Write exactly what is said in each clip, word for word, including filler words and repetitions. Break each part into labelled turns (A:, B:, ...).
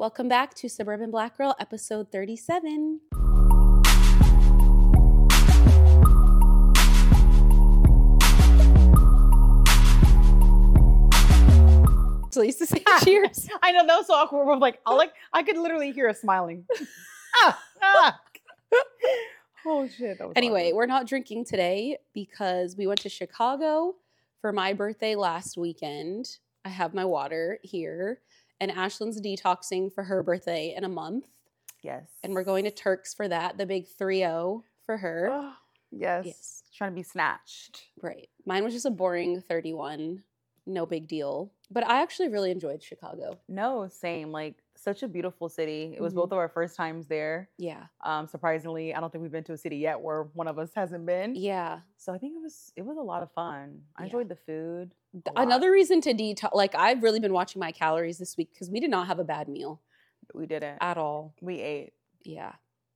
A: Welcome back to Suburban Black Girl, episode thirty-seven. So I used to say cheers.
B: I know, that was so awkward. We're like, I like, I could literally hear us smiling. ah, ah. Oh shit. That was
A: Anyway,
B: awkward.
A: we're not drinking today because we went to Chicago for my birthday last weekend. I have my water here, and Ashlyn's detoxing for her birthday in a month.
B: Yes.
A: And we're going to Turks for that, the big three oh for her.
B: Oh, yes.
A: Yes.
B: Trying to be snatched.
A: Right. Mine was just a boring thirty-one. No big deal. But I actually really enjoyed Chicago.
B: No, same. Like, such a beautiful city. It was
A: Mhm.
B: both of our first times there.
A: Yeah.
B: Um, surprisingly, I don't think we've been to a city yet where one of us hasn't been.
A: Yeah.
B: So I think it was it was a lot of fun. I
A: Yeah.
B: enjoyed the food. a lot.
A: Another reason to detox, like I've really been watching my calories this week because we did not have a bad meal
B: We didn't.
A: at all.
B: We ate.
A: Yeah.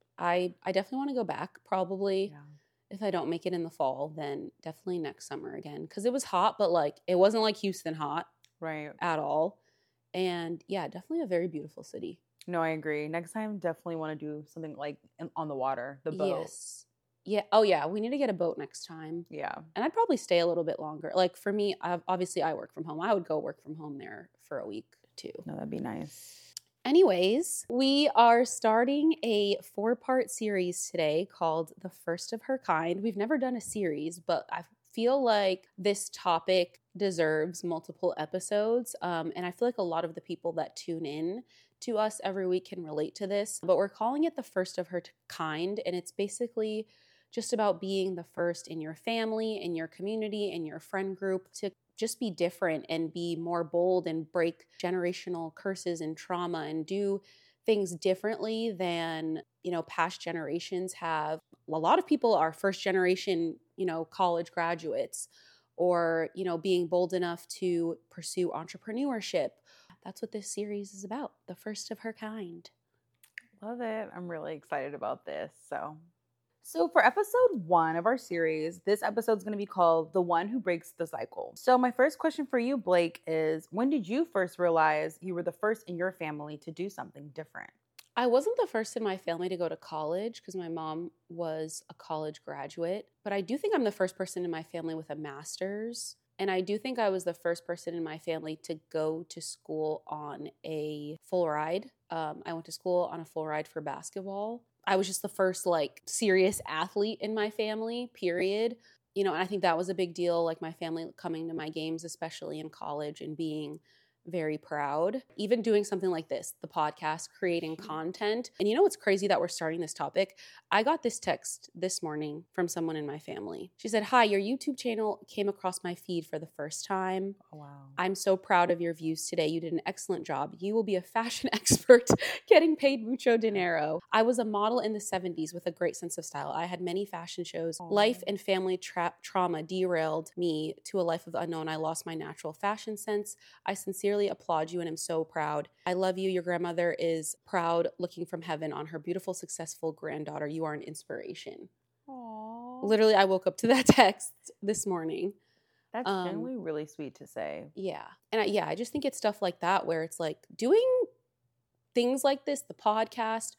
A: I I definitely want to go back probably.
B: Yeah.
A: If I don't make it in the fall, then definitely next summer again. Because it was hot, but like it wasn't like Houston hot
B: Right.
A: at all. And yeah, definitely a very beautiful city.
B: No, I agree. Next time, definitely want to do something like in, on the water, the boat.
A: Yes. Yeah. Oh yeah. We need to get a boat next time.
B: Yeah.
A: And I'd probably stay a little bit longer. Like for me, I've, obviously I work from home. I would go work from home there for a week too.
B: No, that'd be nice.
A: Anyways, we are starting a four-part series today called The First of Her Kind. We've never done a series, but I feel like this topic deserves multiple episodes. Um, and I feel like a lot of the people that tune in to us every week can relate to this. But we're calling it The First of Her Kind, and it's basically just about being the first in your family, in your community, in your friend group to just be different and be more bold and break generational curses and trauma and do things differently than, you know, past generations have. A lot of people are first generation, you know, college graduates or, you know, being bold enough to pursue entrepreneurship. That's what this series is about, the first of her kind.
B: Love it. I'm really excited about this. So, so for episode one of our series, this episode is going to be called The One Who Breaks the Cycle. So my first question for you, Blake, is when did you first realize you were the first in your family to do something different?
A: I wasn't the first in my family to go to college because my mom was a college graduate, but I do think I'm the first person in my family with a master's. And I do think I was the first person in my family to go to school on a full ride. Um, I went to school on a full ride for basketball. I was just the first like serious athlete in my family, period. You know, and I think that was a big deal, like my family coming to my games, especially in college, and being very proud. Even doing something like this, the podcast, creating content. And you know what's crazy that we're starting this topic? I got this text this morning from someone in my family. She said, "Hi, your YouTube channel came across my feed for the first time.
B: Oh, wow.
A: I'm so proud of your views today. You did an excellent job. You will be a fashion expert getting paid mucho dinero. I was a model in the seventies with a great sense of style. I had many fashion shows.
B: Aww.
A: Life and family tra- trauma derailed me to a life of the unknown. I lost my natural fashion sense. I sincerely applaud you and am so proud. I love you. Your grandmother is proud, looking from heaven on her beautiful, successful granddaughter. You are an inspiration."
B: Aww.
A: Literally, I woke up to that text this morning.
B: That's
A: um,
B: genuinely really sweet to say.
A: Yeah. And I, yeah, I just think it's stuff like that where it's like doing things like this, the podcast,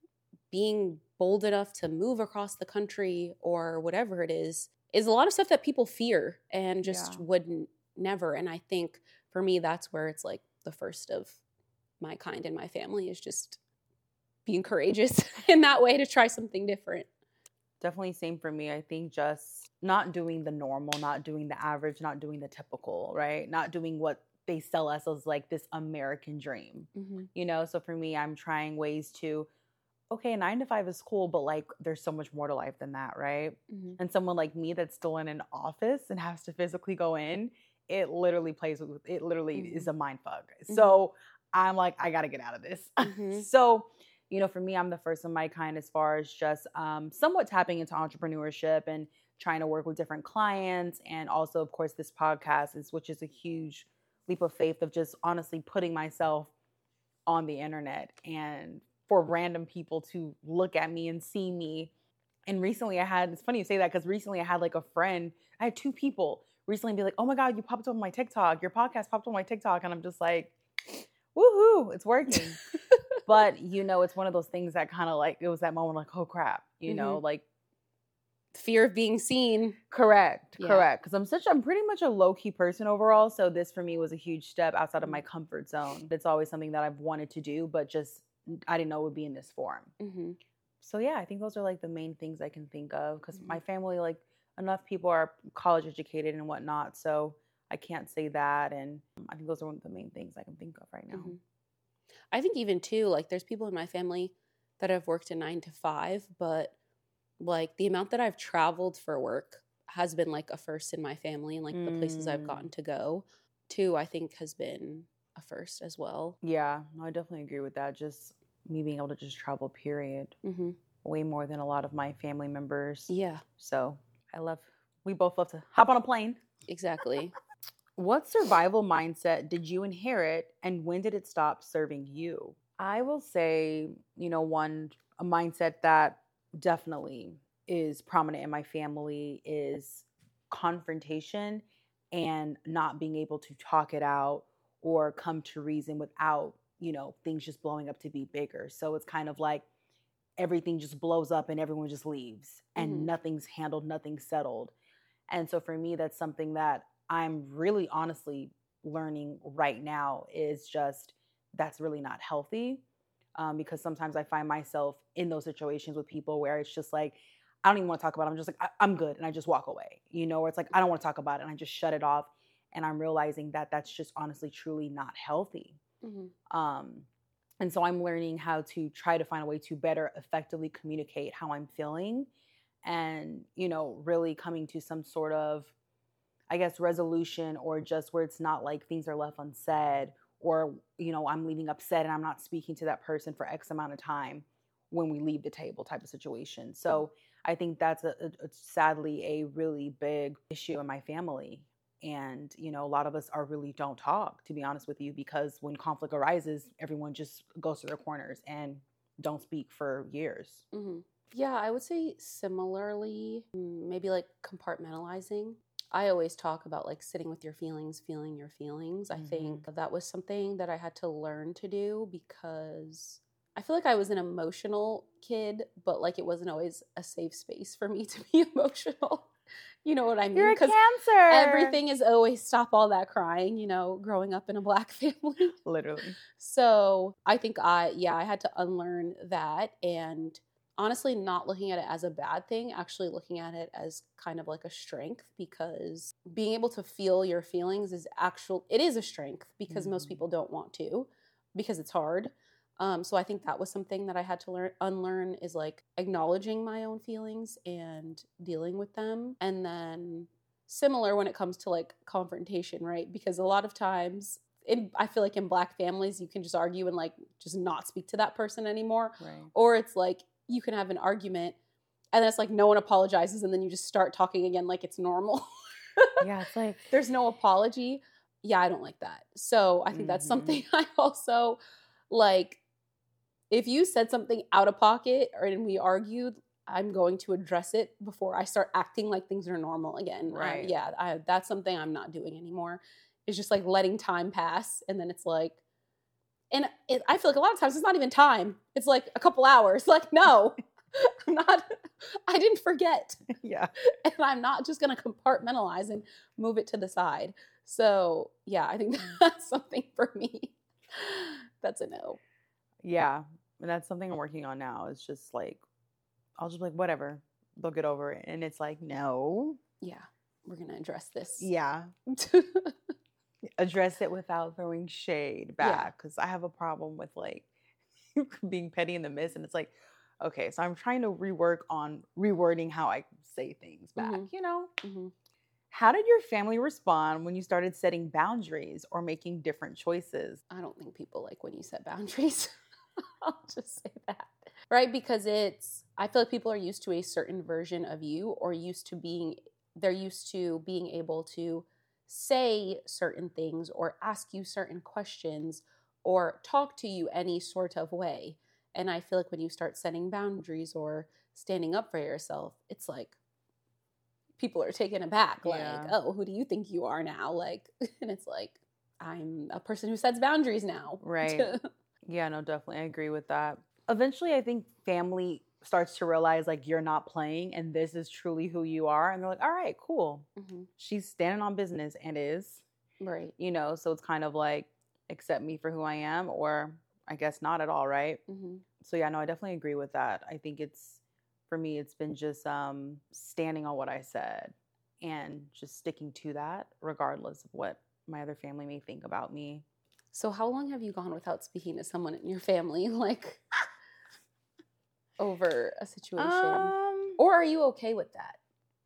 A: being bold enough to move across the country or whatever it is, is a lot of stuff that people fear and just
B: Yeah.
A: wouldn't never. And I think for me, that's where it's like the first of my kind in my family is just being courageous in that way to try something different.
B: Definitely same for me. I think just not doing the normal, not doing the average, not doing the typical, right? Not doing what they sell us as like this American dream,
A: Mm-hmm.
B: you know? So for me, I'm trying ways to, okay, nine to five is cool, but like there's so much more to life than that, right?
A: Mm-hmm.
B: And someone like me that's still in an office and has to physically go in, it literally plays with, it literally
A: Mhm.
B: is a mind fuck.
A: Mhm.
B: So I'm like, I got to get out of this.
A: Mhm.
B: So, you know, for me, I'm the first of my kind as far as just um, somewhat tapping into entrepreneurship and trying to work with different clients. And also, of course, this podcast is, which is a huge leap of faith of just honestly putting myself on the internet and for random people to look at me and see me. And recently I had, it's funny you say that because recently I had like a friend, I had two people recently be like, "Oh my God, you popped up on my TikTok. Your podcast popped up on my TikTok." And I'm just like, woohoo, it's working. But, you know, it's one of those things that kind of like, it was that moment like, oh crap, you
A: Mm-hmm.
B: know, like.
A: Fear of being seen.
B: Correct,
A: Yeah.
B: correct. Because I'm such, I'm pretty much a low-key person overall. So this for me was a huge step outside of
A: Mm-hmm.
B: my comfort zone. It's always something that I've wanted to do, but just, I didn't know it would be in this form.
A: Mm-hmm.
B: So yeah, I think those are like the main things I can think of. Because
A: Mm-hmm.
B: my family, like enough people are college educated and whatnot. So I can't say that. And I think those are one of the main things I can think of right now.
A: Mm-hmm. I think even too, like there's people in my family that have worked a nine to five, but like the amount that I've traveled for work has been like a first in my family, and like the places I've
B: Mm.
A: gotten to go to, I think has been a first as well.
B: Yeah, no, I definitely agree with that. Just me being able to just travel, period.
A: Mm-hmm.
B: Way more than a lot of my family members.
A: Yeah,
B: So I love, we both love to hop on a plane.
A: exactly.
B: What survival mindset did you inherit, and when did it stop serving you? I will say, you know, one, a mindset that definitely is prominent in my family is confrontation and not being able to talk it out or come to reason without, you know, things just blowing up to be bigger. So it's kind of like everything just blows up and everyone just leaves and
A: Mhm.
B: nothing's handled, nothing's settled. And so for me, that's something that I'm really honestly learning right now is just that's really not healthy. Um, because sometimes I find myself in those situations with people where it's just like, I don't even want to talk about it. I'm just like, I- I'm good. And I just walk away, you know, or it's like, I don't want to talk about it. And I just shut it off. And I'm realizing that that's just honestly, truly not healthy.
A: Mm-hmm.
B: Um, and so I'm learning how to try to find a way to better effectively communicate how I'm feeling and, you know, really coming to some sort of, I guess, resolution or just where it's not like things are left unsaid or, you know, I'm leaving upset and I'm not speaking to that person for X amount of time when we leave the table type of situation. So I think that's a, a, a sadly a really big issue in my family. And, you know, a lot of us are really don't talk, to be honest with you, because when conflict arises, everyone just goes to their corners and don't speak for years.
A: Mm-hmm. Yeah, I would say similarly, maybe like compartmentalizing. I always talk about like sitting with your feelings, feeling your feelings. I
B: Mhm.
A: think that was something that I had to learn to do because I feel like I was an emotional kid, but like it wasn't always a safe space for me to be emotional. You know what I mean?
B: You're a
A: 'Cause
B: Cancer.
A: everything is always stop all that crying, you know, growing up in a Black family.
B: Literally.
A: So I think I, yeah, I had to unlearn that and honestly not looking at it as a bad thing, actually looking at it as kind of like a strength because being able to feel your feelings is actual, it is a strength because most
B: Mhm.
A: people don't want to because it's hard. Um, so I think that was something that I had to learn, unlearn is like acknowledging my own feelings and dealing with them. And then similar when it comes to like confrontation, right? Because a lot of times in, I feel like in Black families, you can just argue and like just not speak to that person anymore.
B: Right.
A: Or it's like you can have an argument and then it's like no one apologizes and then you just start talking again like it's normal.
B: Yeah, it's like
A: there's no apology. Yeah, I don't like that. So I think mm-hmm. that's something I also like. If you said something out of pocket or and we argued, I'm going to address it before I start acting like things are normal again.
B: Right.
A: Uh, yeah, I, that's something I'm not doing anymore. It's just like letting time pass. And then it's like, and it, I feel like a lot of times it's not even time. It's like a couple hours. Like, no, I'm not, I didn't forget.
B: Yeah.
A: And I'm not just going to compartmentalize and move it to the side. So yeah, I think that's something for me. That's a no.
B: Yeah. And that's something I'm working on now. It's just like, I'll just be like, whatever, they'll get over it. And it's like, no.
A: Yeah. We're going to address this.
B: Yeah. Address it without throwing shade back. Because yeah. I have a problem with like being petty in the midst. And it's like, okay, so I'm trying to rework on rewording how I say things back, mm-hmm. you know? Mm-hmm. How did your family respond when you started setting boundaries or making different choices?
A: I don't think people like when you set boundaries. I'll just say that. Right? Because it's, I feel like people are used to a certain version of you or used to being, they're used to being able to say certain things or ask you certain questions or talk to you any sort of way. And I feel like when you start setting boundaries or standing up for yourself, it's like people are taken aback. Yeah. Like, oh, who do you think you are now? Like, and it's like, I'm a person who sets boundaries now.
B: Right. Yeah, no, definitely. I agree with that. Eventually, I think family starts to realize like you're not playing and this is truly who you are. And they're like, all right, cool.
A: Mm-hmm.
B: She's standing on business and is,
A: Right.
B: you know, so it's kind of like accept me for who I am or I guess not at all, right?
A: Mm-hmm.
B: So yeah, no, I definitely agree with that. I think it's for me, it's been just um standing on what I said and just sticking to that regardless of what my other family may think about me.
A: So how long have you gone without speaking to someone in your family, like over a situation?
B: Um,
A: Or are you okay with that?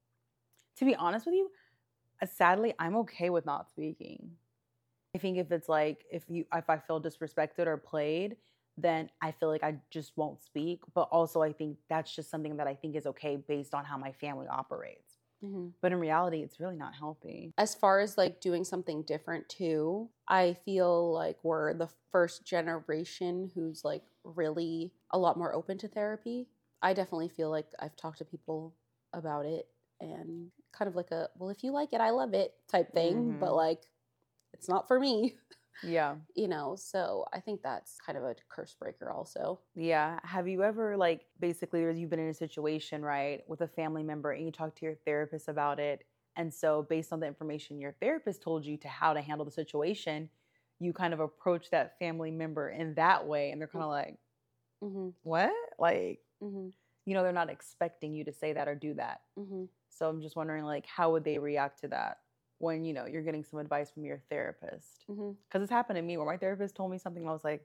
B: to be honest with you, uh, sadly, I'm okay with not speaking. I think if it's like if you if I feel disrespected or played, then I feel like I just won't speak. But also, I think that's just something that I think is okay based on how my family operates.
A: Mm-hmm.
B: But in reality, it's really not healthy.
A: As far as like doing something different too, I feel like we're the first generation who's like really a lot more open to therapy. I definitely feel like I've talked to people about it and kind of like a, well, if you like it, I love it type thing, but
B: Mhm.
A: like it's not for me,
B: Yeah.
A: you know? So I think that's kind of a curse breaker also.
B: Yeah. Have you ever, like, basically, or you've been in a situation, right, with a family member and you talk to your therapist about it? And so, based on the information your therapist told you to how to handle the situation, you kind of approach that family member in that way. And they're kind of like,
A: Mm-hmm.
B: what? Like,
A: Mm-hmm.
B: you know, they're not expecting you to say that or do that.
A: Mm-hmm.
B: So, I'm just wondering, like, how would they react to that when, you know, you're getting some advice from your therapist?
A: Mm-hmm.
B: Because it's happened to me where my therapist told me something and I was like,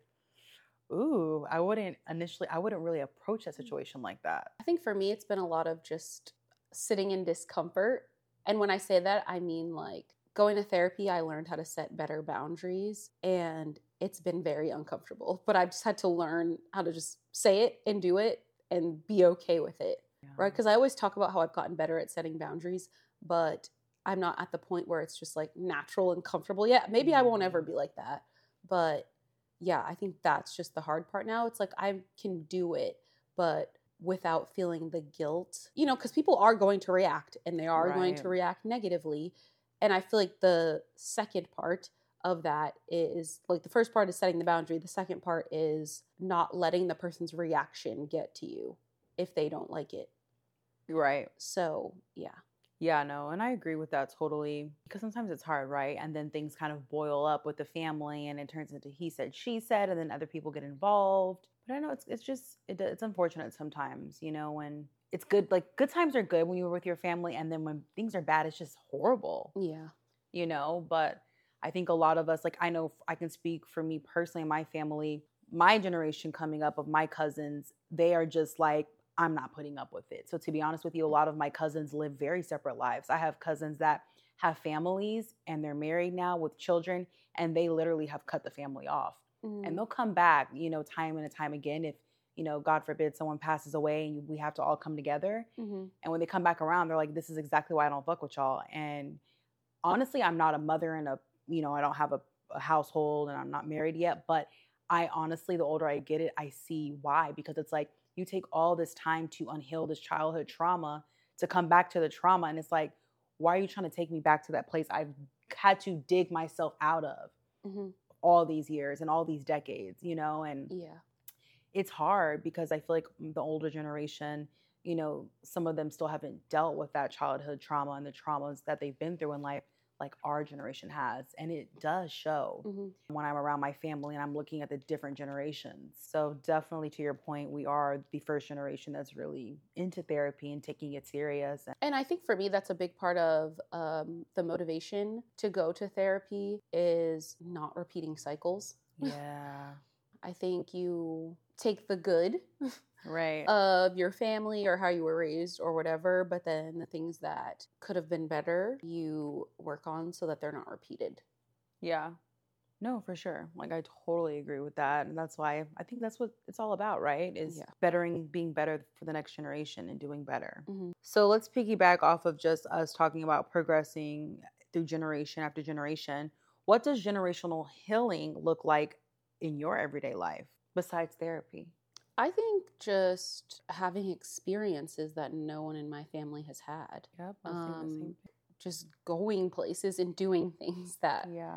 B: ooh, I wouldn't initially, I wouldn't really approach that situation like that.
A: I think for me, it's been a lot of just sitting in discomfort. And when I say that, I mean like going to therapy, I learned how to set better boundaries and it's been very uncomfortable. But I've just had to learn how to just say it and do it and be okay with it.
B: Yeah.
A: Right. Because I always talk about how I've gotten better at setting boundaries, but I'm not at the point where it's just like natural and comfortable yet. Maybe I won't ever be like that. But yeah, I think that's just the hard part now. It's like I can do it, but without feeling the guilt, you know, because people are going to react and they are going to
B: Right.
A: react negatively. And I feel like the second part of that is like the first part is setting the boundary. The second part is not letting the person's reaction get to you if they don't like it.
B: Right.
A: So, yeah.
B: Yeah, no, and I agree with that totally because sometimes it's hard, right? And then things kind of boil up with the family and it turns into he said, she said, and then other people get involved. But I know it's it's just it, it's unfortunate sometimes, you know, when it's good like good times are good when you're with your family and then when things are bad it's just horrible.
A: Yeah.
B: You know, but I think a lot of us like I know I can speak for me personally and my family, my generation coming up of my cousins, they are just like I'm not putting up with it. So to be honest with you, a lot of my cousins live very separate lives. I have cousins that have families and they're married now with children and they literally have cut the family off.
A: Mm-hmm.
B: And they'll come back, you know, time and time again if, you know, God forbid someone passes away and we have to all come together.
A: Mm-hmm.
B: And when they come back around, they're like, this is exactly why I don't fuck with y'all. And honestly, I'm not a mother and a, you know, I don't have a, a household and I'm not married yet. But I honestly, the older I get it, I see why. Because it's like, you take all this time to unheal this childhood trauma to come back to the trauma. And it's like, why are you trying to take me back to that place I've had to dig myself out of
A: Mm-hmm.
B: all these years and all these decades, you know? And
A: Yeah.
B: it's hard because I feel like the older generation, you know, some of them still haven't dealt with that childhood trauma and the traumas that they've been through in life like our generation has. And it does show
A: Mm-hmm.
B: when I'm around my family and I'm looking at the different generations. So definitely to your point, we are the first generation that's really into therapy and taking it serious.
A: And I think for me, that's a big part of um, the motivation to go to therapy is not repeating cycles.
B: Yeah.
A: I think you take the good
B: Right.
A: of your family or how you were raised or whatever, but then the things that could have been better, you work on so that they're not repeated.
B: Yeah. No, for sure. Like I totally agree with that. And that's why I think that's what it's all about, right? Is
A: Yeah.
B: bettering, being better for the next generation and doing better.
A: Mm-hmm.
B: So let's piggyback off of just us talking about progressing through generation after generation. What does generational healing look like in your everyday life besides therapy?
A: I think just having experiences that no one in my family has had.
B: Yep. I was thinking the
A: Um,
B: same
A: just going places and doing things that
B: thing. Yeah.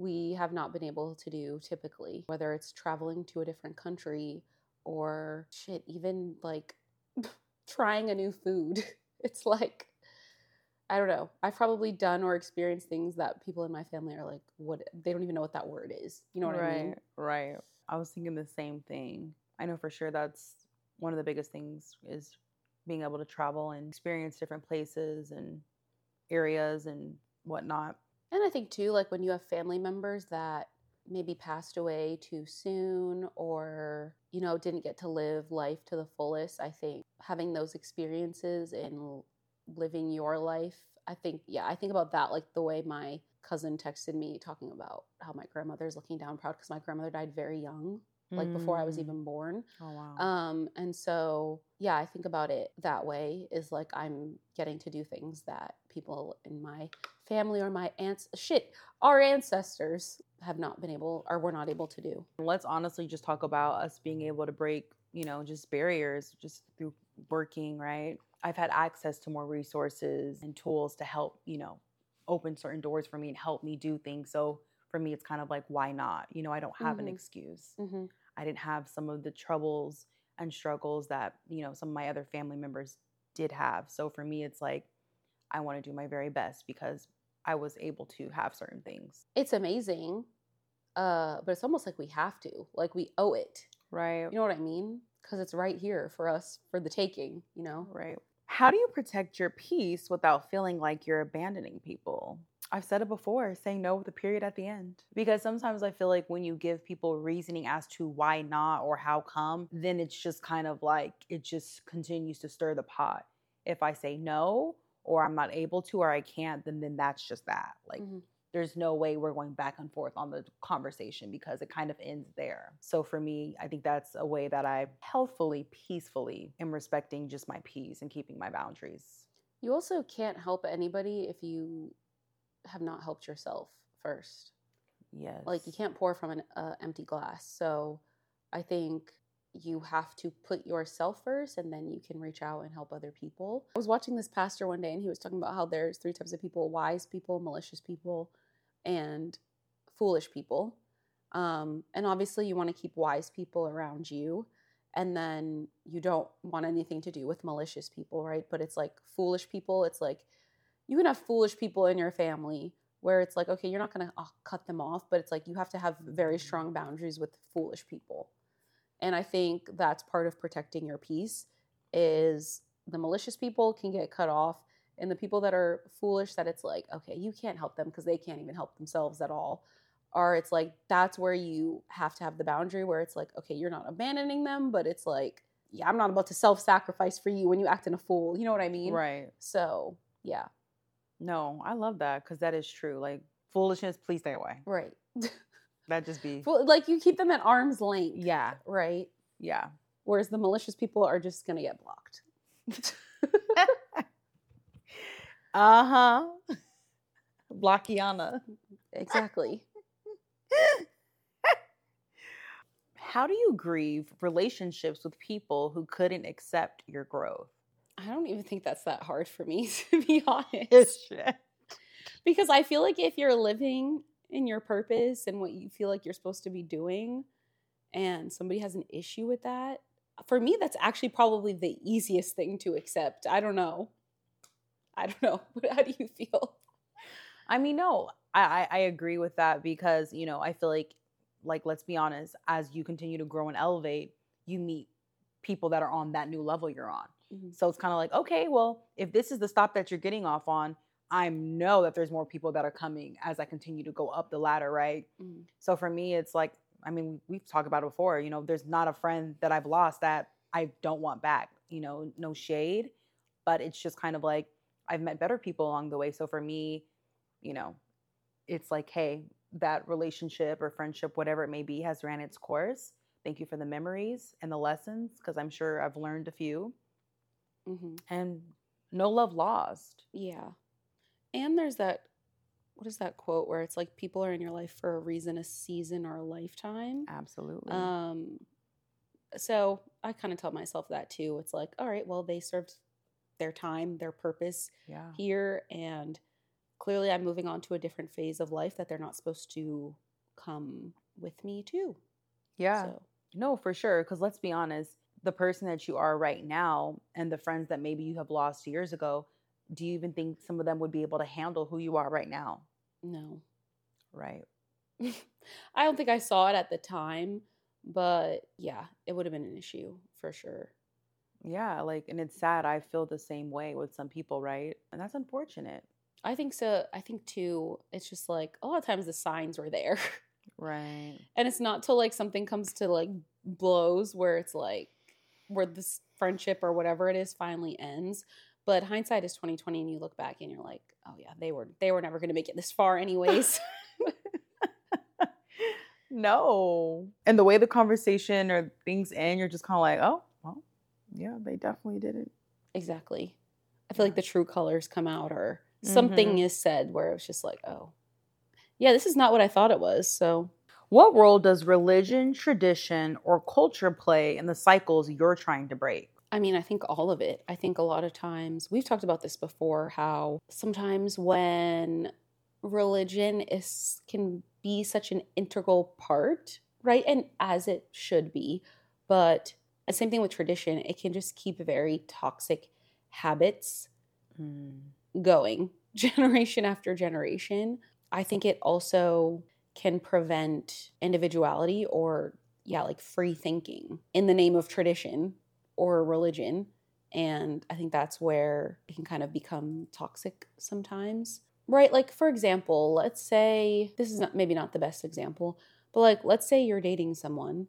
A: we have not been able to do typically, whether it's traveling to a different country or shit, even like trying a new food. It's like, I don't know. I've probably done or experienced things that people in my family are like, what? They don't even know what that word is. You know what
B: right,
A: I mean?
B: Right. I was thinking the same thing. I know for sure that's one of the biggest things is being able to travel and experience different places and areas and whatnot.
A: And I think too, like when you have family members that maybe passed away too soon or, you know, didn't get to live life to the fullest, I think having those experiences and living your life, I think, yeah, I think about that like the way my cousin texted me talking about how my grandmother's looking down proud because my grandmother died very young, like mm. before I was even born.
B: Oh, wow.
A: Um, and so, yeah, I think about it that way is like I'm getting to do things that people in my family or my aunts, shit, our ancestors have not been able or were not able to do.
B: Let's honestly just talk about us being able to break, you know, just barriers just through working, right? I've had access to more resources and tools to help, you know, open certain doors for me and help me do things. So for me, it's kind of like, why not? You know, I don't have mm-hmm. an excuse. Mm-hmm. I didn't have some of the troubles and struggles that, you know, some of my other family members did have. So for me, it's like, I want to do my very best because I was able to have certain things.
A: It's amazing. Uh, but it's almost like we have to, like we owe it.
B: Right.
A: You know what I mean? Because it's right here for us for the taking, you know?
B: Right. How do you protect your peace without feeling like you're abandoning people? I've said it before, saying no with a period at the end. Because sometimes I feel like when you give people reasoning as to why not or how come, then it's just kind of like, it just continues to stir the pot. If I say no, or I'm not able to, or I can't, then, then that's just that. Like, mm-hmm. there's no way we're going back and forth on the conversation because it kind of ends there. So for me, I think that's a way that I healthfully, peacefully am respecting just my peace and keeping my boundaries.
A: You also can't help anybody if you have not helped yourself first.
B: Yes.
A: Like you can't pour from an uh, empty glass. So I think you have to put yourself first and then you can reach out and help other people. I was watching this pastor one day and he was talking about how there's three types of people: wise people, malicious people, and foolish people. Um, and obviously you want to keep wise people around you. And then you don't want anything to do with malicious people, right? But it's like foolish people. It's like you can have foolish people in your family where it's like, okay, you're not going to oh, cut them off, but it's like you have to have very strong boundaries with foolish people. And I think that's part of protecting your peace is the malicious people can get cut off and the people that are foolish that it's like, okay, you can't help them because they can't even help themselves at all. Or it's like, that's where you have to have the boundary where it's like, okay, you're not abandoning them, but it's like, yeah, I'm not about to self-sacrifice for you when you act in a fool. You know what I mean?
B: Right.
A: So, yeah.
B: No, I love that because that is true. Like foolishness, please stay away.
A: Right.
B: That just be
A: like you keep them at arm's length.
B: Yeah.
A: Right.
B: Yeah.
A: Whereas the malicious people are just gonna get blocked.
B: uh-huh. Blockiana.
A: Exactly.
B: How do you grieve relationships with people who couldn't accept your growth?
A: I don't even think that's that hard for me, to be honest. Because I feel like if you're living in your purpose and what you feel like you're supposed to be doing and somebody has an issue with that, for me, that's actually probably the easiest thing to accept. I don't know. I don't know. How do you feel?
B: I mean, no, I, I agree with that because, you know, I feel like, like, let's be honest, as you continue to grow and elevate, you meet people that are on that new level you're on. Mm-hmm. So it's kind of like, okay, well, if this is the stop that you're getting off on, I know that there's more people that are coming as I continue to go up the ladder, right? Mm-hmm. So for me, it's like, I mean, we've talked about it before, you know, there's not a friend that I've lost that I don't want back, you know, no shade, but it's just kind of like, I've met better people along the way. So for me, you know, it's like, hey, that relationship or friendship, whatever it may be, has ran its course. Thank you for the memories and the lessons, because I'm sure I've learned a few. Mm-hmm. And no love lost.
A: Yeah. And there's that, what is that quote where it's like people are in your life for a reason, a season, or a lifetime?
B: Absolutely.
A: Um. So I kind of tell myself that too. It's like, all right, well, they served their time, their purpose
B: yeah.
A: here, and clearly I'm moving on to a different phase of life that they're not supposed to come with me to.
B: Yeah.
A: So.
B: No, for sure. Because let's be honest, the person that you are right now and the friends that maybe you have lost years ago, do you even think some of them would be able to handle who you are right now?
A: No.
B: Right.
A: I don't think I saw it at the time, but yeah, it would have been an issue for sure.
B: Yeah, like, and it's sad. I feel the same way with some people, right? And that's unfortunate.
A: I think so. I think too, it's just like a lot of times the signs were there.
B: Right.
A: And it's not till like something comes to like blows where it's like, where this friendship or whatever it is finally ends. But hindsight is twenty twenty, and you look back and you're like, oh yeah, they were they were never going to make it this far anyways.
B: No. And the way the conversation or things end, you're just kind of like, oh, well, yeah, they definitely didn't.
A: Exactly. I feel like the true colors come out, or something
B: Mhm.
A: is said where it's just like, oh, yeah, this is not what I thought it was. So,
B: What role does religion, tradition, or culture play in the cycles you're trying to break?
A: I mean, I think all of it. I think a lot of times, we've talked about this before, how sometimes when religion is can be such an integral part, right? And as it should be, but the same thing with tradition, it can just keep very toxic habits
B: Mm.
A: going generation after generation. I think it also can prevent individuality or, yeah, like free thinking in the name of tradition or religion. And I think that's where it can kind of become toxic sometimes. Right? Like, for example, let's say this is not, maybe not the best example, but like, let's say you're dating someone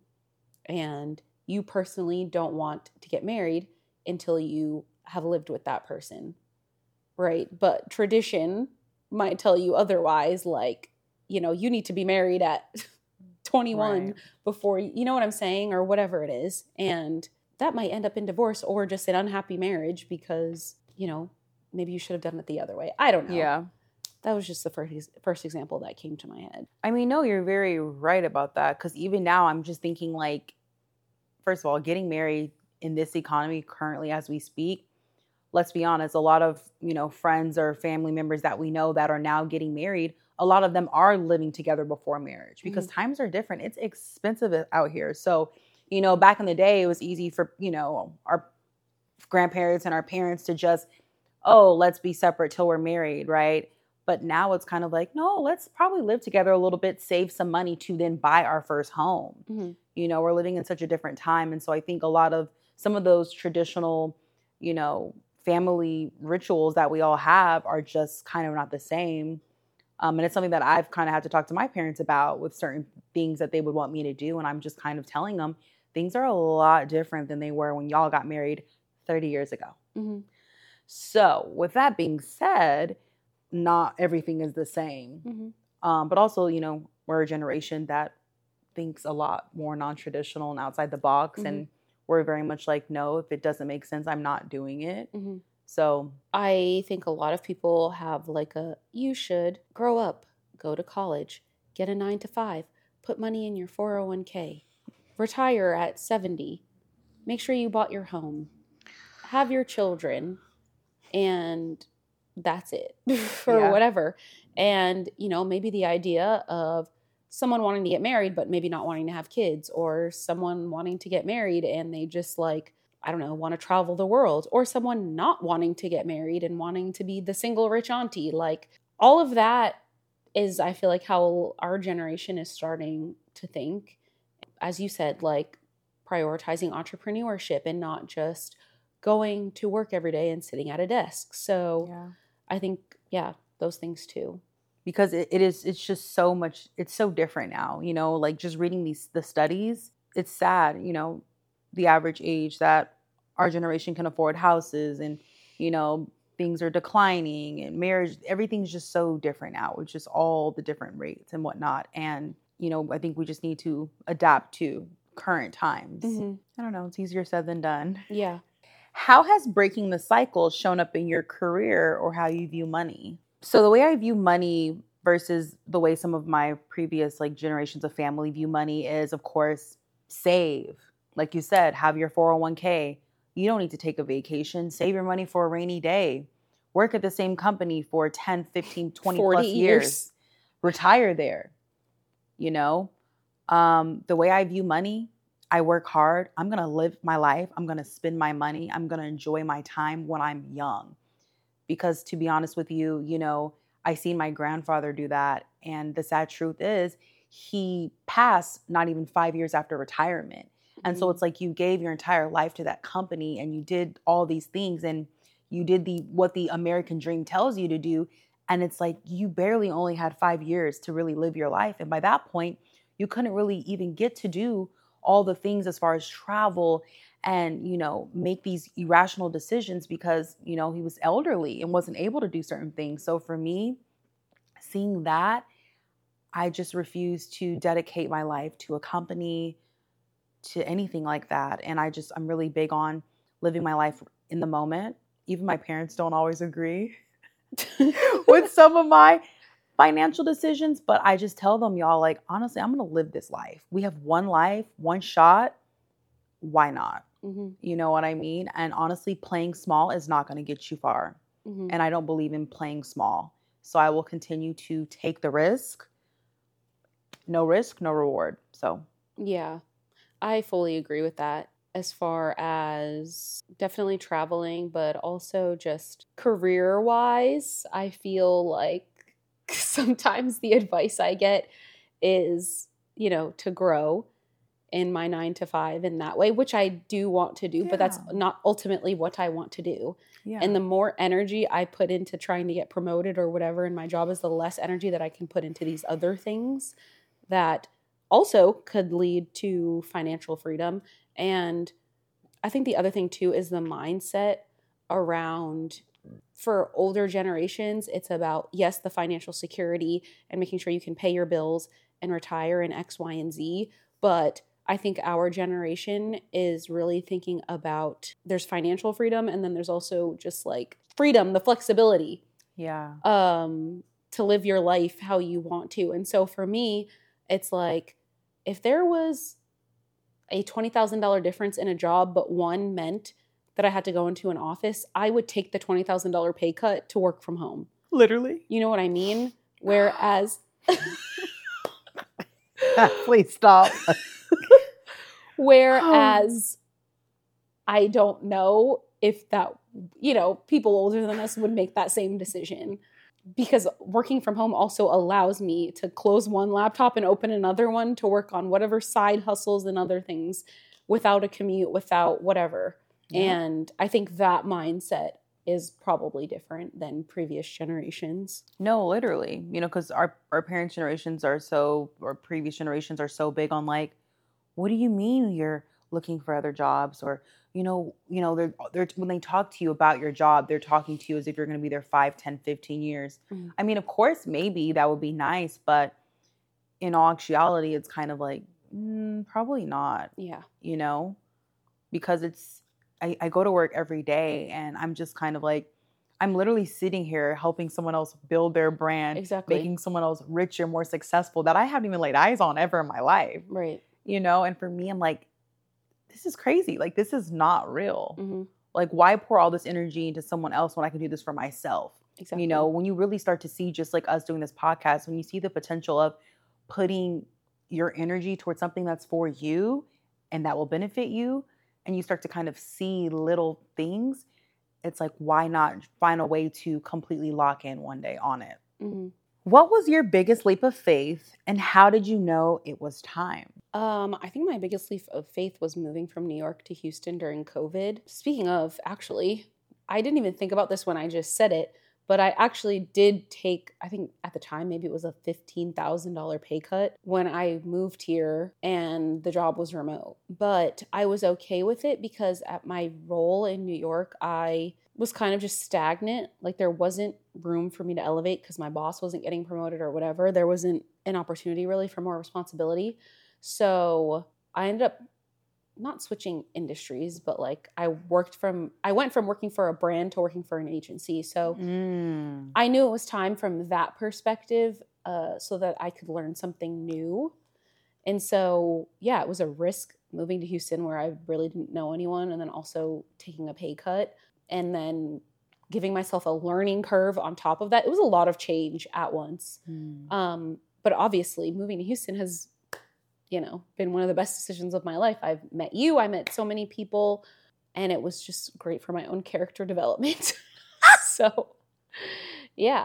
A: and you personally don't want to get married until you have lived with that person. Right? But tradition might tell you otherwise, like, you know, you need to be married at twenty-one
B: Right.
A: before, you know what I'm saying, or whatever it is. And that might end up in divorce or just an unhappy marriage because, you know, maybe you should have done it the other way. I don't know.
B: Yeah.
A: That was just the first first example that came to my head.
B: I mean, no, you're very right about that. Because even now, I'm just thinking, like, first of all, getting married in this economy currently as we speak, let's be honest, a lot of, you know, friends or family members that we know that are now getting married, a lot of them are living together before marriage because
A: Mhm.
B: times are different. It's expensive out here. So, you know, back in the day, it was easy for, you know, our grandparents and our parents to just, oh, let's be separate till we're married, right? But now it's kind of like, no, let's probably live together a little bit, save some money to then buy our first home.
A: Mhm.
B: You know, we're living in such a different time. And so I think a lot of some of those traditional, you know, family rituals that we all have are just kind of not the same. Um, and it's something that I've kind of had to talk to my parents about with certain things that they would want me to do. And I'm just kind of telling them things are a lot different than they were when y'all got married thirty years ago.
A: Mhm.
B: So, with that being said, not everything is the same.
A: Mhm.
B: Um, but also, you know, we're a generation that thinks a lot more non-traditional and outside the box.
A: Mhm.
B: And we're very much like, no, if it doesn't make sense, I'm not doing it.
A: Mhm.
B: So,
A: I think a lot of people have like a, you should grow up, go to college, get a nine to five, put money in your four oh one k, retire at seventy, make sure you bought your home, have your children, and that's it or
B: Yeah.
A: whatever. And, you know, maybe the idea of someone wanting to get married, but maybe not wanting to have kids, or someone wanting to get married and they just like, I don't know, want to travel the world, or someone not wanting to get married and wanting to be the single rich auntie. Like all of that is, I feel like, how our generation is starting to think. As you said, like prioritizing entrepreneurship and not just going to work every day and sitting at a desk. So
B: yeah.
A: I think, yeah, those things too.
B: Because it, it is, it's just so much, it's so different now, you know, like just reading these, the studies, it's sad, you know, the average age that our generation can afford houses and, you know, things are declining and marriage, everything's just so different now. It's just all the different rates and whatnot. And, you know, I think we just need to adapt to current times.
A: Mm-hmm.
B: I don't know. It's easier said than done.
A: Yeah.
B: How has breaking the cycle shown up in your career or how you view money? So the way I view money versus the way some of my previous like generations of family view money is, of course, save. Like you said, have your four oh one k. You don't need to take a vacation. Save your money for a rainy day. work at the same company for ten, fifteen, twenty
A: forty
B: plus years.
A: years.
B: Retire there. You know, um, the way I view money, I work hard. I'm going to live my life. I'm going to spend my money. I'm going to enjoy my time when I'm young. Because to be honest with you, you know, I seen my grandfather do that. And the sad truth is he passed not even five years after retirement. And so it's like you gave your entire life to that company and you did all these things and you did the what the American dream tells you to do. And it's like you barely only had five years to really live your life. And by that point, you couldn't really even get to do all the things as far as travel and, you know, make these irrational decisions because, you know, he was elderly and wasn't able to do certain things. So for me, seeing that, I just refuse to dedicate my life to a company, to anything like that. And I just, I'm really big on living my life in the moment. Even my parents don't always agree with some of my financial decisions, but I just tell them, y'all, like, honestly, I'm going to live this life. We have one life, one shot. Why not? Mm-hmm. You know what I mean? And honestly, playing small is not going to get you far. Mm-hmm. And I don't believe in playing small. So I will continue to take the risk. No risk, no reward. So,
A: yeah, I fully agree with that. As far as definitely traveling, but also just career-wise, I feel like sometimes the advice I get is, you know, to grow in my nine to five in that way, which I do want to do, yeah. But that's not ultimately what I want to do. Yeah. And the more energy I put into trying to get promoted or whatever in my job is the less energy that I can put into these other things that also could lead to financial freedom. And I think the other thing too is the mindset around, for older generations, it's about, yes, the financial security and making sure you can pay your bills and retire in X, Y, and Z. But I think our generation is really thinking about there's financial freedom and then there's also just like freedom, the flexibility.
B: Yeah.
A: Um, to live your life how you want to. And so for me, it's like if there was a twenty thousand dollars difference in a job, but one meant that I had to go into an office, I would take the twenty thousand dollars pay cut to work from home.
B: Literally.
A: You know what I mean? Whereas...
B: Please stop.
A: Whereas I don't know if that, you know, people older than us would make that same decision. Because working from home also allows me to close one laptop and open another one to work on whatever side hustles and other things without a commute, without whatever. Yeah. And I think that mindset is probably different than previous generations.
B: No, literally. You know, because our, our parents' generations are so, or previous generations are so big on like, what do you mean you're looking for other jobs? Or, you know, you know, they're, they're when they talk to you about your job, they're talking to you as if you're going to be there five, ten, fifteen years. Mm-hmm. I mean, of course, maybe that would be nice, but in all actuality, it's kind of like, mm, probably not.
A: Yeah.
B: You know, because it's, I, I go to work every day and I'm just kind of like, I'm literally sitting here helping someone else build their brand,
A: exactly.
B: making someone else richer, more successful that I haven't even laid eyes on ever in my life.
A: Right.
B: You know, and for me, I'm like, this is crazy. Like, this is not real. Mm-hmm. Like, why pour all this energy into someone else when I can do this for myself?
A: Exactly.
B: You know, when you really start to see, just like us doing this podcast, when you see the potential of putting your energy towards something that's for you and that will benefit you, and you start to kind of see little things, it's like, why not find a way to completely lock in one day on it? Mm-hmm. What was your biggest leap of faith and how did you know it was time?
A: Um, I think my biggest leap of faith was moving from New York to Houston during COVID. Speaking of, actually, I didn't even think about this when I just said it, but I actually did take, I think at the time, maybe it was a fifteen thousand dollars pay cut when I moved here and the job was remote. But I was okay with it because at my role in New York, I was kind of just stagnant. Like there wasn't room for me to elevate because my boss wasn't getting promoted or whatever. There wasn't an opportunity really for more responsibility. So I ended up not switching industries, but like I worked from, I went from working for a brand to working for an agency. So mm. I knew it was time from that perspective uh, so that I could learn something new. And so, yeah, it was a risk moving to Houston where I really didn't know anyone and then also taking a pay cut. And then giving myself a learning curve on top of that. It was a lot of change at once. Mm. Um, but obviously moving to Houston has, you know, been one of the best decisions of my life. I've met you. I met so many people, and it was just great for my own character development. So, yeah.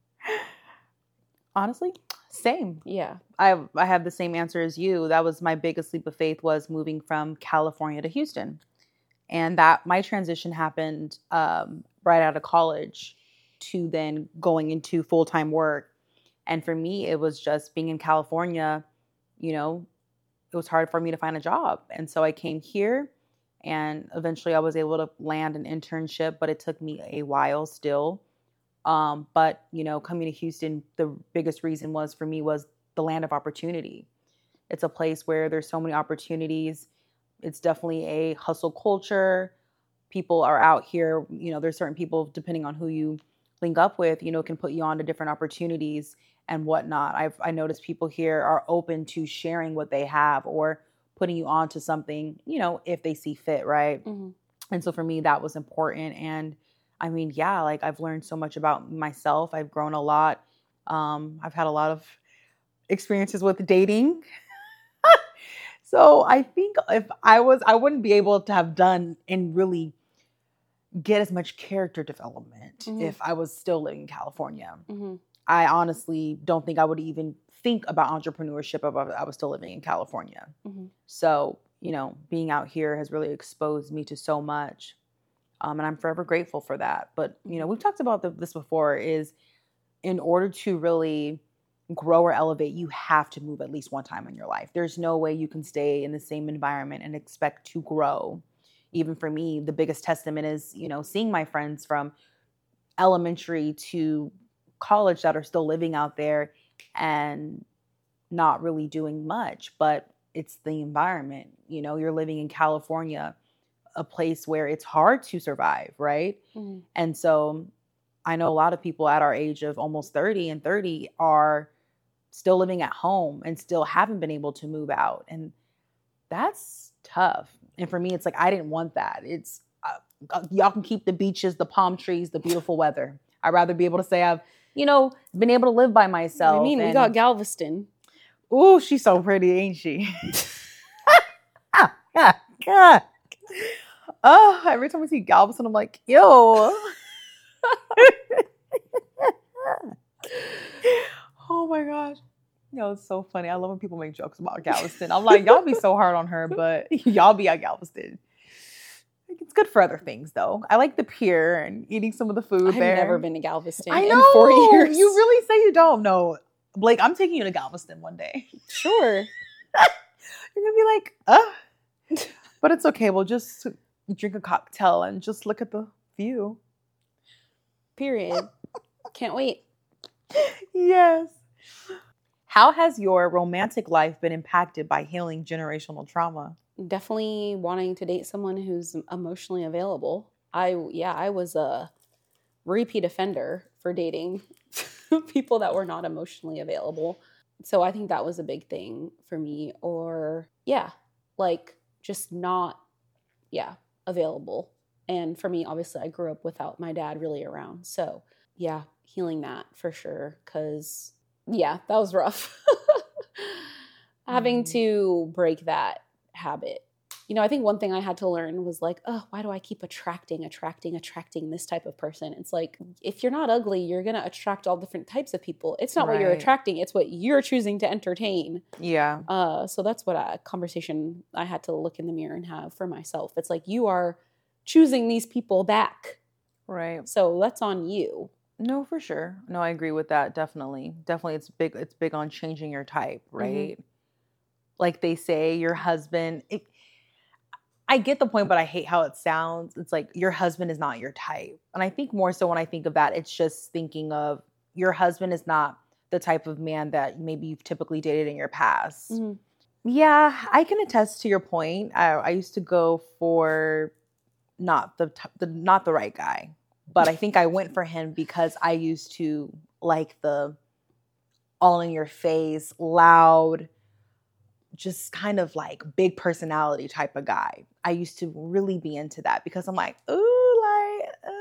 B: Honestly, same.
A: Yeah.
B: I I have the same answer as you. That was my biggest leap of faith, was moving from California to Houston. And that my transition happened um, right out of college to then going into full-time work. And for me, it was just being in California, you know, it was hard for me to find a job. And so I came here, and eventually I was able to land an internship, but it took me a while still. Um, but, you know, coming to Houston, the biggest reason was for me was the land of opportunity. It's a place where there's so many opportunities. It's definitely a hustle culture. People are out here, you know, there's certain people, depending on who you link up with, you know, can put you on to different opportunities and whatnot. I've I noticed people here are open to sharing what they have or putting you on to something, you know, if they see fit, right? Mm-hmm. And so for me, that was important. And I mean, yeah, like I've learned so much about myself. I've grown a lot. Um, I've had a lot of experiences with dating. So I think if I was, I wouldn't be able to have done and really get as much character development mm-hmm. if I was still living in California. Mm-hmm. I honestly don't think I would even think about entrepreneurship if I was still living in California. Mm-hmm. So, you know, being out here has really exposed me to so much. Um, and I'm forever grateful for that. But, you know, we've talked about the, this before, is in order to really grow or elevate, you have to move at least one time in your life. There's no way you can stay in the same environment and expect to grow. Even for me, the biggest testament is, you know, seeing my friends from elementary to college that are still living out there and not really doing much, but it's the environment. You know, you're living in California, a place where it's hard to survive, right? Mm-hmm. And so I know a lot of people at our age of almost thirty and thirty are still living at home and still haven't been able to move out. And that's tough. And for me, it's like, I didn't want that. It's uh, y'all can keep the beaches, the palm trees, the beautiful weather. I'd rather be able to say I've, you know, been able to live by myself.
A: I mean, and we got Galveston.
B: Ooh, she's so pretty, ain't she? God, God. Oh, every time I see Galveston, I'm like, yo. Oh my gosh. You know, it's so funny. I love when people make jokes about Galveston. I'm like, y'all be so hard on her, but y'all be at Galveston. It's good for other things, though. I like the pier and eating some of the food
A: I've
B: there.
A: I've never been to Galveston
B: I
A: in
B: know.
A: four years.
B: You really say you don't know. Blake, I'm taking you to Galveston one day.
A: Sure.
B: You're going to be like, uh. But it's okay. We'll just drink a cocktail and just look at the view.
A: Period. Can't wait.
B: Yes. How has your romantic life been impacted by healing generational trauma?
A: Definitely wanting to date someone who's emotionally available. I, yeah, I was a repeat offender for dating people that were not emotionally available. So I think that was a big thing for me. Or, yeah, like just not, yeah, available. And for me, obviously, I grew up without my dad really around. So, yeah, healing that for sure. Because, yeah, that was rough. Having mm. to break that habit. You know, I think one thing I had to learn was like, oh, why do I keep attracting, attracting, attracting this type of person? It's like, if you're not ugly, you're going to attract all different types of people. It's not right. what you're attracting. It's what you're choosing to entertain.
B: Yeah.
A: Uh, so that's what a conversation I had to look in the mirror and have for myself. It's like, you are choosing these people back.
B: Right.
A: So that's on you.
B: No, for sure. No, I agree with that. Definitely. Definitely. It's big. It's big on changing your type, right? Mm-hmm. Like they say, your husband, it, I get the point, but I hate how it sounds. It's like your husband is not your type. And I think more so when I think of that, it's just thinking of your husband is not the type of man that maybe you've typically dated in your past. Mm-hmm. Yeah, I can attest to your point. I, I used to go for not the, the not the right guy, but I think I went for him because I used to like the all in your face, loud, just kind of like big personality type of guy. I used to really be into that because I'm like, ooh, like, uh.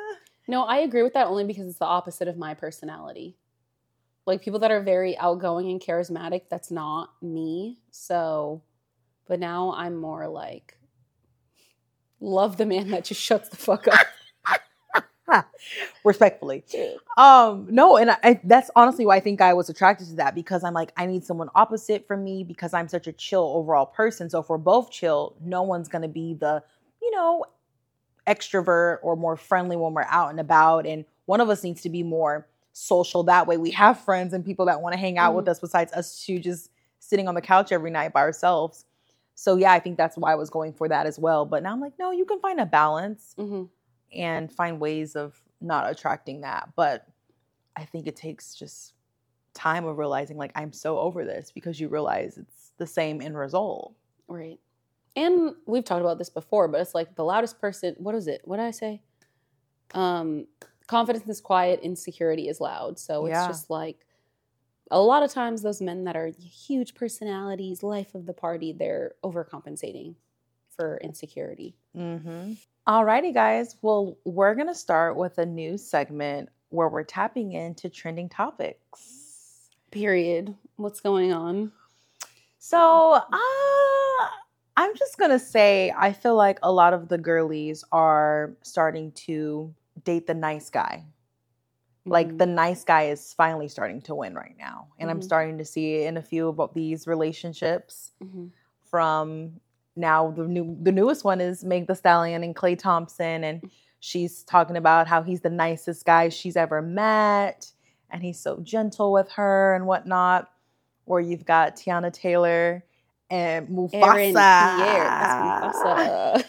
A: No, I agree with that only because it's the opposite of my personality. Like people that are very outgoing and charismatic, that's not me. So, but now I'm more like, love the man that just shuts the fuck up.
B: Respectfully. Um, no, and I, I, that's honestly why I think I was attracted to that, because I'm like, I need someone opposite from me because I'm such a chill overall person. So if we're both chill, no one's going to be the, you know, extrovert or more friendly when we're out and about. And one of us needs to be more social. That way we have friends and people that want to hang out mm-hmm. with us besides us two just sitting on the couch every night by ourselves. So yeah, I think that's why I was going for that as well. But now I'm like, no, you can find a balance. Mm-hmm. and find ways of not attracting that. But I think it takes just time of realizing, like, I'm so over this, because you realize it's the same end result.
A: Right. And we've talked about this before, but it's like the loudest person, what is it? What did I say? Um, confidence is quiet, insecurity is loud. So it's yeah. just like a lot of times those men that are huge personalities, life of the party, they're overcompensating for insecurity.
B: Mm-hmm. Alrighty, guys. Well, we're going to start with a new segment where we're tapping into trending topics.
A: Period. What's going on?
B: So, uh, I'm just going to say, I feel like a lot of the girlies are starting to date the nice guy. Mm-hmm. Like the nice guy is finally starting to win right now. And mm-hmm. I'm starting to see it in a few of these relationships mm-hmm. from... Now, the new the newest one is Meg Thee Stallion and Klay Thompson. And she's talking about how he's the nicest guy she's ever met. And he's so gentle with her and whatnot. Or you've got Tiana Taylor and Mufasa.
A: Aaron Pierre. That's Mufasa.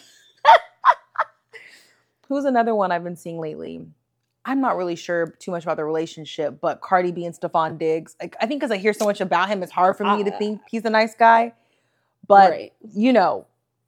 B: Who's another one I've been seeing lately? I'm not really sure too much about the relationship. But Cardi B and Stephon Diggs. Like, I think because I hear so much about him, it's hard for me uh, to think he's a nice guy. But, right. you know,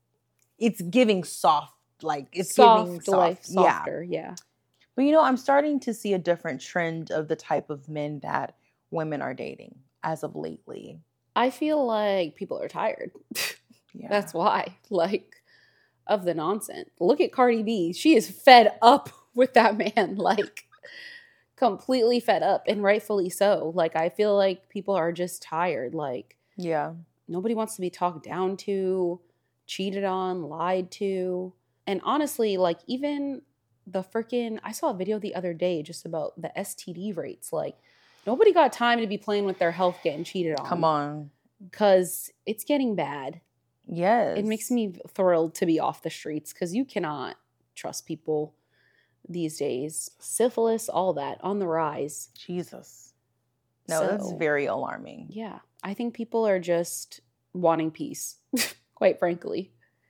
B: it's giving soft, like, it's
A: soft
B: giving soft.
A: Life, softer, yeah. yeah.
B: But, you know, I'm starting to see a different trend of the type of men that women are dating as of lately.
A: I feel like people are tired. Yeah. That's why. Like, of the nonsense. Look at Cardi B. She is fed up with that man. Like, completely fed up, and rightfully so. Like, I feel like people are just tired. Like,
B: yeah.
A: Nobody wants to be talked down to, cheated on, lied to. And honestly, like even the freaking, I saw a video the other day just about the S T D rates. Like nobody got time to be playing with their health getting cheated on.
B: Come on.
A: Because it's getting bad.
B: Yes.
A: It makes me thrilled to be off the streets because you cannot trust people these days. Syphilis, all that on the rise.
B: Jesus. No, so, that's very alarming.
A: Yeah. I think people are just wanting peace, quite frankly.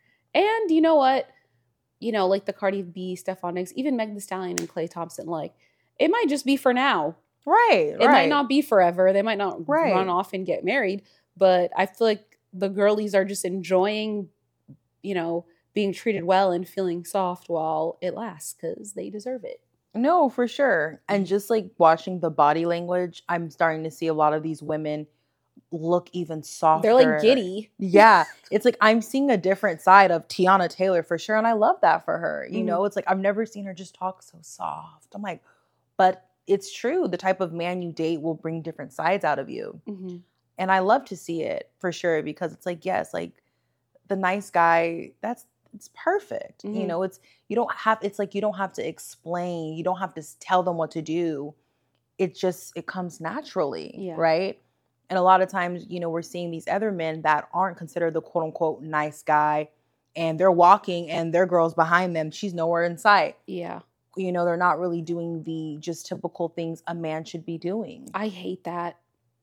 A: And you know what? You know, like the Cardi B, Stephon Diggs, even Meg Thee Stallion and Klay Thompson, like, it might just be for now.
B: Right,
A: It
B: right.
A: might not be forever. They might not
B: right.
A: run off and get married. But I feel like the girlies are just enjoying, you know, being treated well and feeling soft while it lasts because they deserve it.
B: No, for sure. And just like watching the body language, I'm starting to see a lot of these women look even softer.
A: They're like giddy.
B: Yeah. It's like I'm seeing a different side of Tiana Taylor for sure. And I love that for her. You mm-hmm. know, it's like I've never seen her just talk so soft. I'm like, but it's true. The type of man you date will bring different sides out of you. Mm-hmm. And I love to see it for sure because it's like, yes, like the nice guy, that's it's perfect. Mm-hmm. You know, it's you don't have it's like you don't have to explain. You don't have to tell them what to do. It just it comes naturally, yeah. right? And a lot of times, you know, we're seeing these other men that aren't considered the quote unquote nice guy, and they're walking and their girl's behind them. She's nowhere in sight.
A: Yeah.
B: You know, they're not really doing the just typical things a man should be doing.
A: I hate that.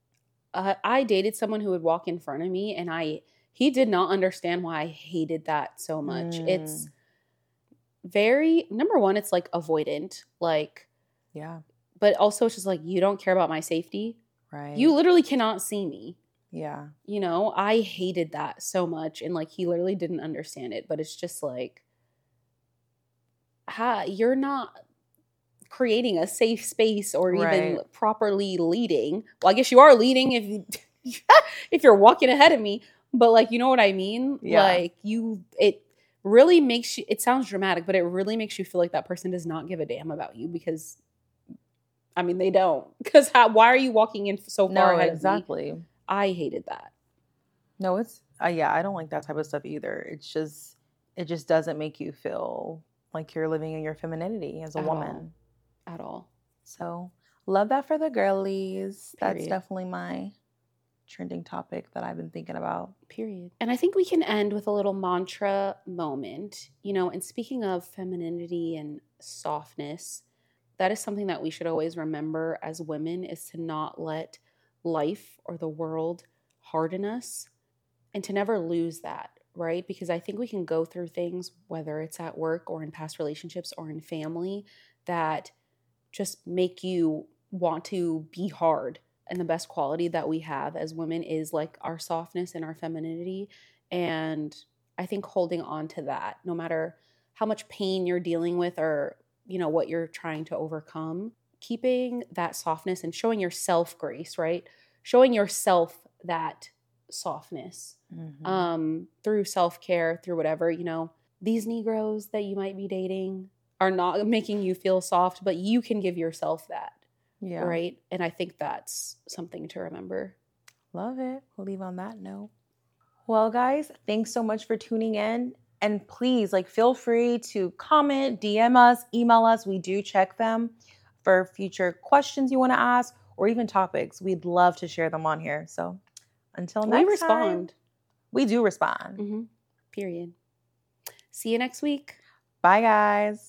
A: Uh, I dated someone who would walk in front of me, and I he did not understand why I hated that so much. Mm. It's very, number one, it's like avoidant. Like,
B: yeah.
A: But also it's just like, you don't care about my safety.
B: Right.
A: You literally cannot see me.
B: Yeah.
A: You know, I hated that so much. And like, he literally didn't understand it. But it's just like, ha, you're not creating a safe space or even right. properly leading. Well, I guess you are leading if you, if you're walking ahead of me. But like, you know what I mean?
B: Yeah.
A: Like you, it really makes you, it sounds dramatic, but it really makes you feel like that person does not give a damn about you because, I mean, they don't. Because why are you walking in so far
B: No,
A: ahead
B: exactly.
A: of me? I hated that.
B: No, it's, uh, yeah, I don't like that type of stuff either. It's just, it just doesn't make you feel like you're living in your femininity as a
A: At
B: woman.
A: all. At all.
B: So, love that for the girlies. Period. That's definitely my trending topic that I've been thinking about.
A: Period. And I think we can end with a little mantra moment. You know, and speaking of femininity and softness, that is something that we should always remember as women, is to not let life or the world harden us and to never lose that, right? Because I think we can go through things, whether it's at work or in past relationships or in family, that just make you want to be hard. And the best quality that we have as women is like our softness and our femininity. And I think holding on to that, no matter how much pain you're dealing with or, you know, what you're trying to overcome, keeping that softness and showing yourself grace, right? Showing yourself that softness mm-hmm. um, through self-care, through whatever, you know, these Negroes that you might be dating are not making you feel soft, but you can give yourself that. Yeah. Right. And I think that's something to remember.
B: Love it. We'll leave on that note. Well, guys, thanks so much for tuning in. And please, like, feel free to comment, D M us, email us. We do check them for future questions you want to ask or even topics. We'd love to share them on here. So until next
A: we respond.
B: time, we do respond.
A: Mm-hmm. Period. See you next week.
B: Bye, guys.